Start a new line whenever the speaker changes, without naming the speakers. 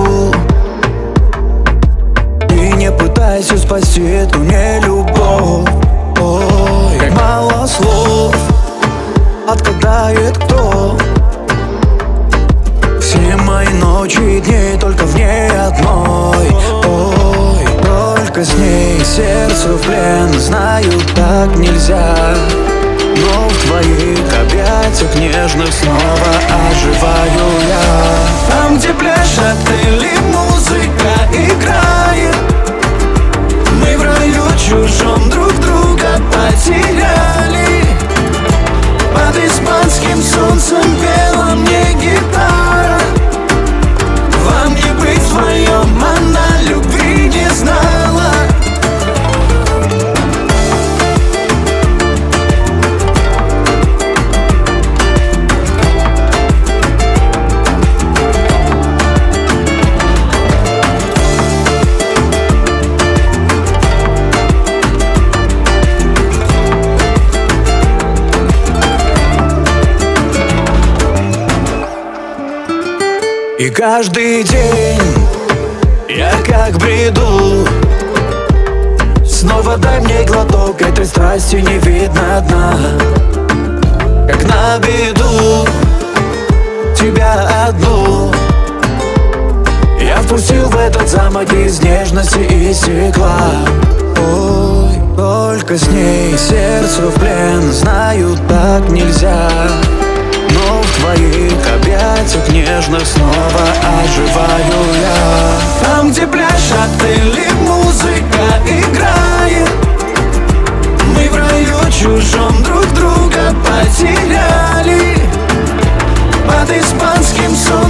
могу. И не пытайся спасти эту нелюбовь. Ой, как мало слов отгадает кто. Все мои ночи и дни только в ней одной. Ой, только с ней сердце в плен. Знаю, так нельзя, но в твоих объятиях нежных снова оживаю я. Там, где пляж, отель и музыка играет, мы в раю чужом друг друга потеряли. Под испанским солнцем пела мне гитара. Вам не быть вдвоем, она любви не знала. И каждый день я как бреду. Снова дай мне глоток этой страсти, не видно дна. Как на беду тебя одну я впустил в этот замок из нежности и стекла. Ой, только с ней сердце в плен. Знаю, так нельзя, но в твоих объятиях нежных снова оживаю я. Там, где пляж, отель и музыка играет, мы в раю чужом друг друга потеряли. Под испанским солнцем